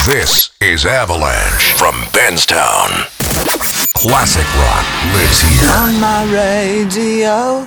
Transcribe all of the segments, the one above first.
This is Avalanche from Benstown. Classic rock lives here. On my radio,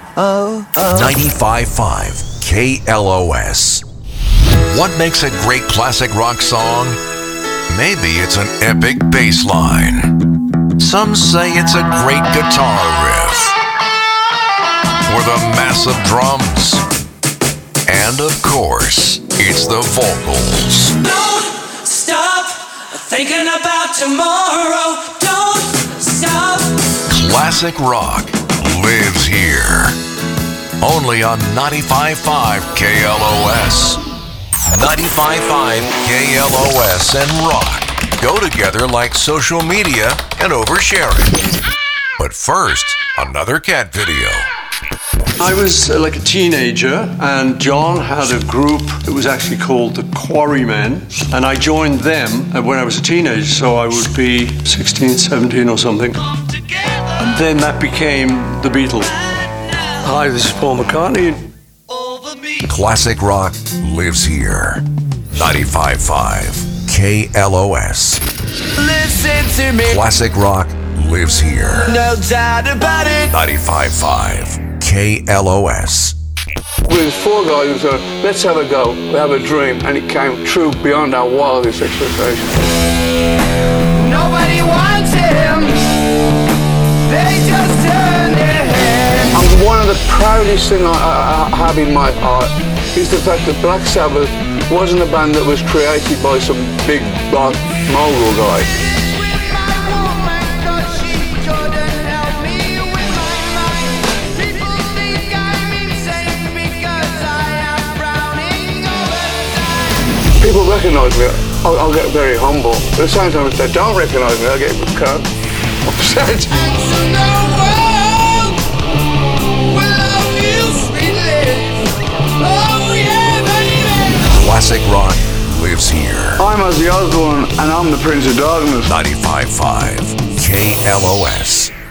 95.5 KLOS. What makes a great classic rock song? Maybe it's an epic bass line. Some say it's a great guitar riff. Or the massive drums. And of course, it's the vocals. Don't stop thinking about tomorrow. Don't stop. Classic rock lives here. Only on 95.5 KLOS. 95.5 KLOS and rock go together like social media and oversharing. But first, another cat video. I was like a teenager, and John had a group that was actually called the Quarrymen, and I joined them when I was a teenager, so I would be 16, 17 or something. And then that became the Beatles. Hi, this is Paul McCartney. Classic rock lives here. 95.5 KLOS. listen to me. Classic rock lives here. No doubt about it. 95.5 KLOS. We was four guys who said, let's have a go, we have a dream, and it came true beyond our wildest expectations. Nobody wants him. They just turn their head. And one of the proudest things I have in my heart is the fact that Black Sabbath wasn't a band that was created by some big rock mogul guy. People recognise me, I'll get very humble. At the same time, if they don't recognise me, I'll get upset. Classic rock lives here. I'm Ozzy Osbourne, and I'm the Prince of Darkness. 95.5 KLOS.